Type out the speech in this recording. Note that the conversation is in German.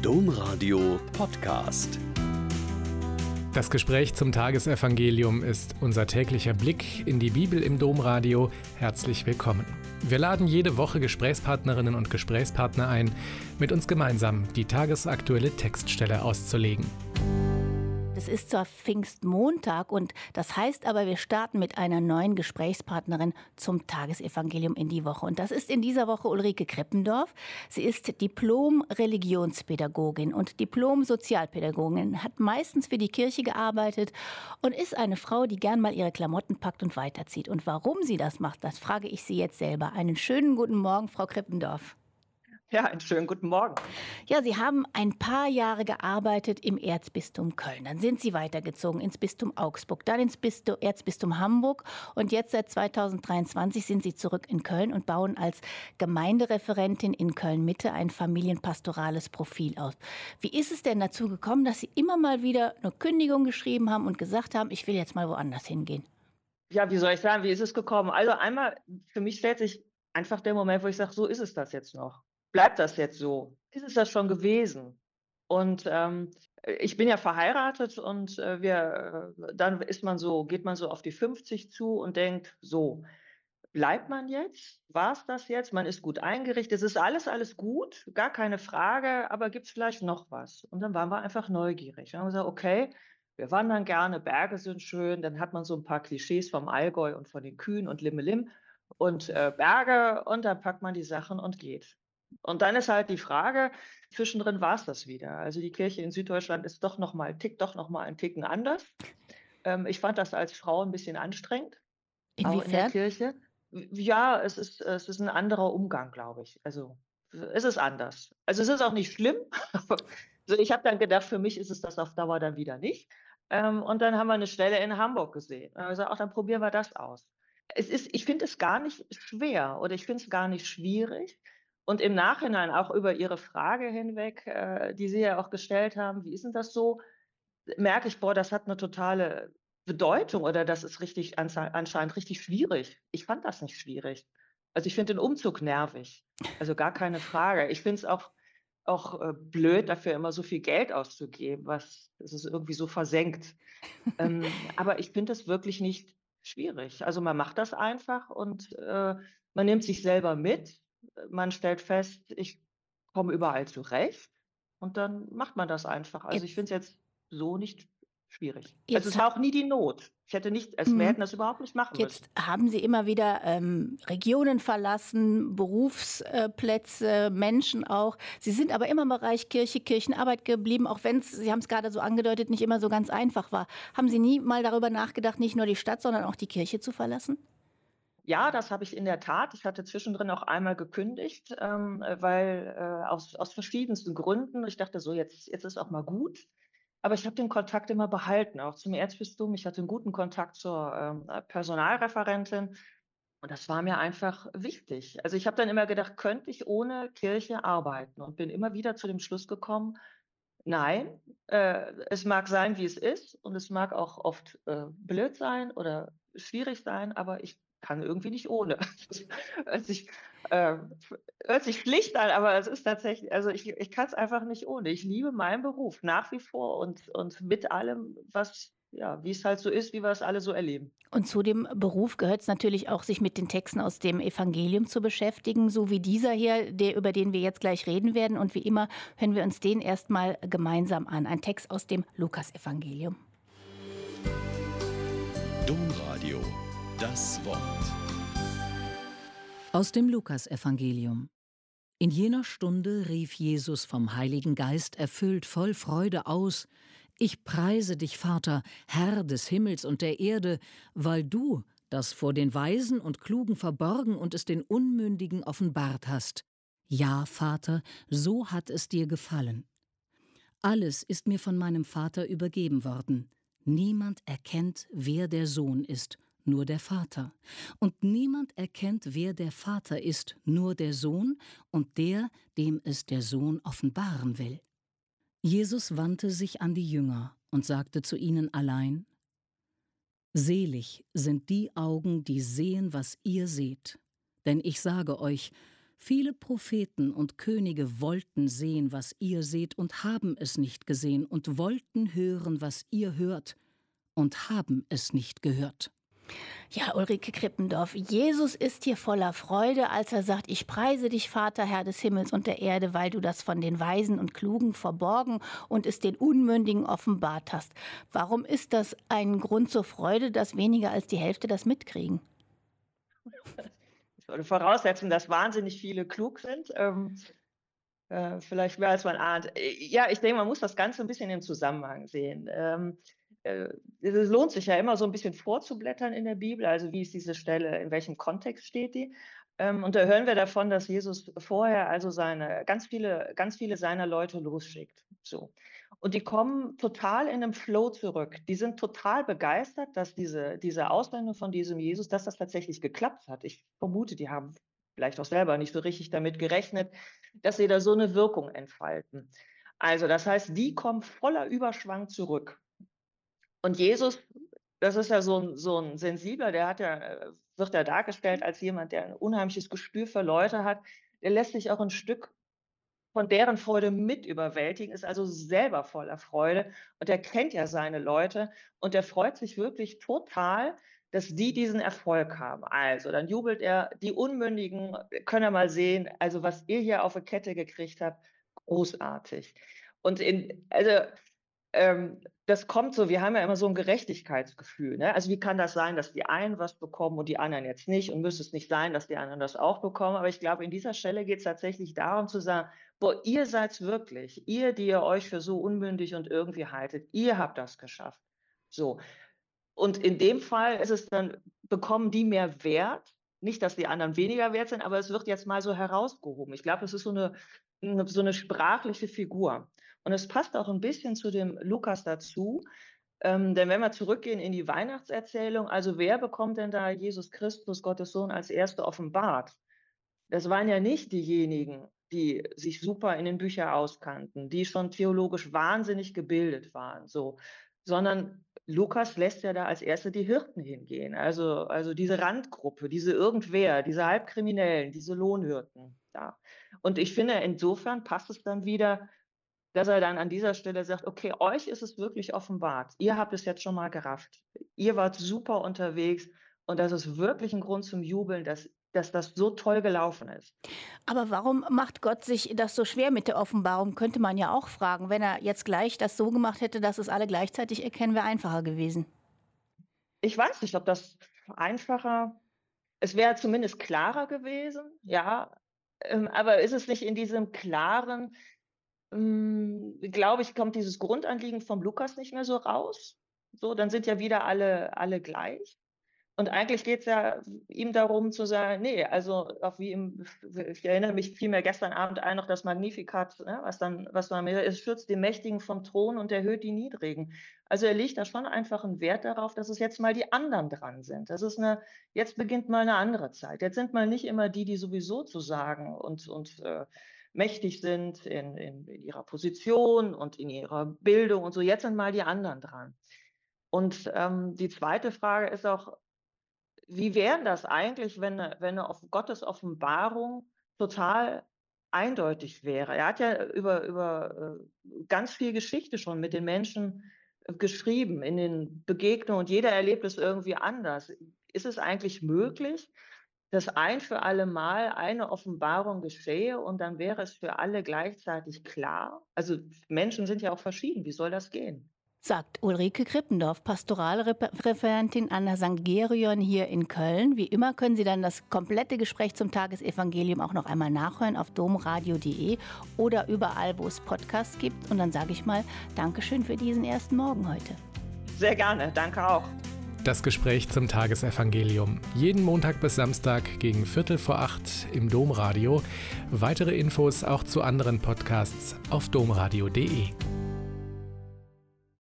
Domradio Podcast. Das Gespräch zum Tagesevangelium ist unser täglicher Blick in die Bibel im Domradio. Herzlich willkommen. Wir laden jede Woche Gesprächspartnerinnen und Gesprächspartner ein, mit uns gemeinsam die tagesaktuelle Textstelle auszulegen. Es ist zwar Pfingstmontag und das heißt aber, wir starten mit einer neuen Gesprächspartnerin zum Tagesevangelium in die Woche. Und das ist in dieser Woche Ulrike Kreppendorf. Sie ist Diplom-Religionspädagogin und Diplom-Sozialpädagogin, hat meistens für die Kirche gearbeitet und ist eine Frau, die gern mal ihre Klamotten packt und weiterzieht. Und warum sie das macht, das frage ich sie jetzt selber. Einen schönen guten Morgen, Frau Kreppendorf. Ja, einen schönen guten Morgen. Ja, Sie haben ein paar Jahre gearbeitet im Erzbistum Köln. Dann sind Sie weitergezogen ins Bistum Augsburg, dann ins Erzbistum Hamburg. Und jetzt seit 2023 sind Sie zurück in Köln und bauen als Gemeindereferentin in Köln-Mitte ein familienpastorales Profil aus. Wie ist es denn dazu gekommen, dass Sie immer mal wieder eine Kündigung geschrieben haben und gesagt haben, ich will jetzt mal woanders hingehen? Ja, wie soll ich sagen, wie ist es gekommen? Also einmal, für mich stellt sich einfach der Moment, wo ich sage, so ist es das jetzt noch. Bleibt das jetzt so? Ist es das schon gewesen? Und ich bin ja verheiratet und dann geht man so auf die 50 zu und denkt, so, bleibt man jetzt? War es das jetzt? Man ist gut eingerichtet, es ist alles gut, gar keine Frage, aber gibt es vielleicht noch was? Und dann waren wir einfach neugierig. Dann haben wir gesagt, okay, wir wandern gerne, Berge sind schön, dann hat man so ein paar Klischees vom Allgäu und von den Kühen und Limmelim und Berge und dann packt man die Sachen und geht. Und dann ist halt die Frage, zwischendrin war es das wieder. Also die Kirche in Süddeutschland tickt doch noch mal einen Ticken anders. Ich fand das als Frau ein bisschen anstrengend, auch in der Inwiefern? Kirche. Ja, es ist ein anderer Umgang, glaube ich. Also es ist anders. Also es ist auch nicht schlimm. Also ich habe dann gedacht, für mich ist es das auf Dauer dann wieder nicht. Und dann haben wir eine Stelle in Hamburg gesehen. Dann haben wir gesagt, ach, dann probieren wir das aus. Ich finde es gar nicht schwer oder ich finde es gar nicht schwierig. Und im Nachhinein auch über Ihre Frage hinweg, die Sie ja auch gestellt haben, wie ist denn das so, merke ich, boah, das hat eine totale Bedeutung oder das ist richtig anscheinend richtig schwierig. Ich fand das nicht schwierig. Also, ich finde den Umzug nervig, also gar keine Frage. Ich finde es auch blöd, dafür immer so viel Geld auszugeben, das ist irgendwie so versenkt. Aber ich finde das wirklich nicht schwierig. Also, man macht das einfach und man nimmt sich selber mit. Man stellt fest, ich komme überall zurecht und dann macht man das einfach. Also, ich Jetzt, finde es jetzt so nicht schwierig. Also, jetzt es war auch nie die Not. Wir Mhm. hätten das überhaupt nicht machen müssen. Jetzt haben Sie immer wieder Regionen verlassen, Berufsplätze, Menschen auch. Sie sind aber immer im Bereich Kirche, Kirchenarbeit geblieben, auch wenn es, Sie haben es gerade so angedeutet, nicht immer so ganz einfach war. Haben Sie nie mal darüber nachgedacht, nicht nur die Stadt, sondern auch die Kirche zu verlassen? Ja, das habe ich in der Tat. Ich hatte zwischendrin auch einmal gekündigt, weil aus verschiedensten Gründen. Ich dachte so, jetzt ist auch mal gut. Aber ich habe den Kontakt immer behalten, auch zum Erzbistum. Ich hatte einen guten Kontakt zur Personalreferentin und das war mir einfach wichtig. Also ich habe dann immer gedacht, könnte ich ohne Kirche arbeiten und bin immer wieder zu dem Schluss gekommen, nein, es mag sein, wie es ist und es mag auch oft blöd sein oder schwierig sein, aber ich kann irgendwie nicht ohne. Das hört sich, äh, hört sich Pflicht an, aber es ist tatsächlich, also ich kann es einfach nicht ohne. Ich liebe meinen Beruf nach wie vor und mit allem, wie es halt so ist, wie wir es alle so erleben. Und zu dem Beruf gehört es natürlich auch, sich mit den Texten aus dem Evangelium zu beschäftigen, so wie dieser hier, über den wir jetzt gleich reden werden. Und wie immer hören wir uns den erstmal gemeinsam an. Ein Text aus dem Lukasevangelium. Domradio, das Wort. Aus dem Lukasevangelium. In jener Stunde rief Jesus vom Heiligen Geist erfüllt voll Freude aus: Ich preise dich, Vater, Herr des Himmels und der Erde, weil du das vor den Weisen und Klugen verborgen und es den Unmündigen offenbart hast. Ja, Vater, so hat es dir gefallen. Alles ist mir von meinem Vater übergeben worden. Niemand erkennt, wer der Sohn ist, nur der Vater. Und niemand erkennt, wer der Vater ist, nur der Sohn und der, dem es der Sohn offenbaren will. Jesus wandte sich an die Jünger und sagte zu ihnen allein: Selig sind die Augen, die sehen, was ihr seht. Denn ich sage euch, Viele Propheten und Könige wollten sehen, was ihr seht, und haben es nicht gesehen, und wollten hören, was ihr hört, und haben es nicht gehört. Ja, Ulrike Krippendorf, Jesus ist hier voller Freude, als er sagt, ich preise dich, Vater, Herr des Himmels und der Erde, weil du das von den Weisen und Klugen verborgen und es den Unmündigen offenbart hast. Warum ist das ein Grund zur Freude, dass weniger als die Hälfte das mitkriegen? Ich würde voraussetzen, dass wahnsinnig viele klug sind. Vielleicht mehr als man ahnt. Ja, ich denke, man muss das Ganze ein bisschen im Zusammenhang sehen. Es lohnt sich ja immer so ein bisschen vorzublättern in der Bibel, also wie ist diese Stelle, in welchem Kontext steht die. Und da hören wir davon, dass Jesus vorher also ganz viele seiner Leute losschickt. So. Und die kommen total in einem Flow zurück. Die sind total begeistert, dass diese Aussendung von diesem Jesus, dass das tatsächlich geklappt hat. Ich vermute, die haben vielleicht auch selber nicht so richtig damit gerechnet, dass sie da so eine Wirkung entfalten. Also das heißt, die kommen voller Überschwang zurück. Und Jesus, das ist ja so ein Sensibler, wird ja dargestellt als jemand, der ein unheimliches Gespür für Leute hat. Der lässt sich auch ein Stück von deren Freude mit überwältigen, ist also selber voller Freude. Und er kennt ja seine Leute und er freut sich wirklich total, dass die diesen Erfolg haben. Also, dann jubelt er, die Unmündigen können ja mal sehen, also was ihr hier auf die Kette gekriegt habt, großartig. Und das kommt so, wir haben ja immer so ein Gerechtigkeitsgefühl, ne? Also wie kann das sein, dass die einen was bekommen und die anderen jetzt nicht? Und müsste es nicht sein, dass die anderen das auch bekommen? Aber ich glaube, in dieser Stelle geht es tatsächlich darum zu sagen, boah, ihr seid's wirklich, ihr, die ihr euch für so unmündig und irgendwie haltet, ihr habt das geschafft. So. Und in dem Fall ist es dann, bekommen die mehr Wert? Nicht, dass die anderen weniger wert sind, aber es wird jetzt mal so herausgehoben. Ich glaube, es ist so eine sprachliche Figur. Und es passt auch ein bisschen zu dem Lukas dazu, denn wenn wir zurückgehen in die Weihnachtserzählung, also wer bekommt denn da Jesus Christus, Gottes Sohn, als Erste offenbart? Das waren ja nicht diejenigen, die sich super in den Büchern auskannten, die schon theologisch wahnsinnig gebildet waren, so, sondern Lukas lässt ja da als Erste die Hirten hingehen, also diese Randgruppe, diese Irgendwer, diese Halbkriminellen, diese Lohnhirten da. Und ich finde, insofern passt es dann wieder, dass er dann an dieser Stelle sagt, okay, euch ist es wirklich offenbart. Ihr habt es jetzt schon mal gerafft. Ihr wart super unterwegs und das ist wirklich ein Grund zum Jubeln, dass das so toll gelaufen ist. Aber warum macht Gott sich das so schwer mit der Offenbarung, könnte man ja auch fragen. Wenn er jetzt gleich das so gemacht hätte, dass es alle gleichzeitig erkennen, wäre einfacher gewesen. Ich weiß nicht, ob das einfacher, es wäre zumindest klarer gewesen, ja, aber ist es nicht in diesem klaren, glaube ich, kommt dieses Grundanliegen vom Lukas nicht mehr so raus. So, dann sind ja wieder alle gleich. Und eigentlich geht es ja ihm darum zu sagen, nee, also auch ich erinnere mich vielmehr gestern Abend ein noch das Magnificat, ne, was man es schützt den Mächtigen vom Thron und erhöht die Niedrigen. Also er legt da schon einfach einen Wert darauf, dass es jetzt mal die anderen dran sind. Jetzt beginnt mal eine andere Zeit. Jetzt sind mal nicht immer die sowieso zu sagen und mächtig sind in ihrer Position und in ihrer Bildung und so. Jetzt sind mal die anderen dran. Und die zweite Frage ist auch, wie wäre das eigentlich, wenn auf Gottes Offenbarung total eindeutig wäre? Er hat ja über ganz viel Geschichte schon mit den Menschen geschrieben, in den Begegnungen, und jeder erlebt es irgendwie anders. Ist es eigentlich möglich, dass ein für alle Mal eine Offenbarung geschehe und dann wäre es für alle gleichzeitig klar? Also Menschen sind ja auch verschieden, wie soll das gehen? Sagt Ulrike Krippendorf, Pastoralreferentin an der St. Gerion hier in Köln. Wie immer können Sie dann das komplette Gespräch zum Tagesevangelium auch noch einmal nachhören auf domradio.de oder überall, wo es Podcasts gibt. Und dann sage ich mal, Dankeschön für diesen ersten Morgen heute. Sehr gerne, danke auch. Das Gespräch zum Tagesevangelium. Jeden Montag bis Samstag gegen 7:45 im Domradio. Weitere Infos auch zu anderen Podcasts auf domradio.de.